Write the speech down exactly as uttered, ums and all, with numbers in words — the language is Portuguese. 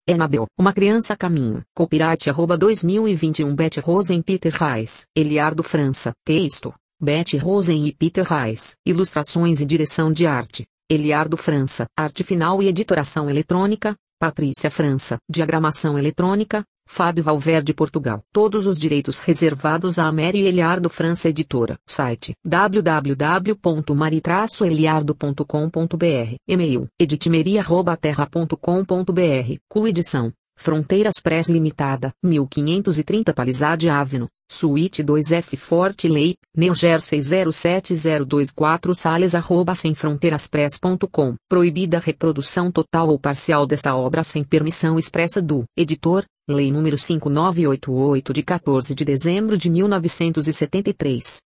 Annabelle, uma criança a caminho. Copyright arroba dois mil e vinte e um Betty Rosen e Peter Reis. Eliardo França. Texto: Betty Rosen e Peter Reis. Ilustrações e direção de arte: Eliardo França. Arte final e editoração eletrônica: Patrícia França. Diagramação eletrônica: Fábio Valverde Portugal. Todos os direitos reservados a Mary Eliardo França Editora. Site: w w w ponto mari traço eliardo ponto com ponto b r. E-mail: editmeria arroba terra ponto com ponto b r. Coedição: Fronteiras Press Limitada, mil quinhentos e trinta Palisade Avenue, Suíte dois F Fort Lake, New Jersey zero sete zero dois quatro Sales arroba semfronteiraspress ponto com. Proibida a reprodução total ou parcial desta obra sem permissão expressa do editor. Lei número cinco nove oito oito de quatorze de dezembro de mil novecentos e setenta e três.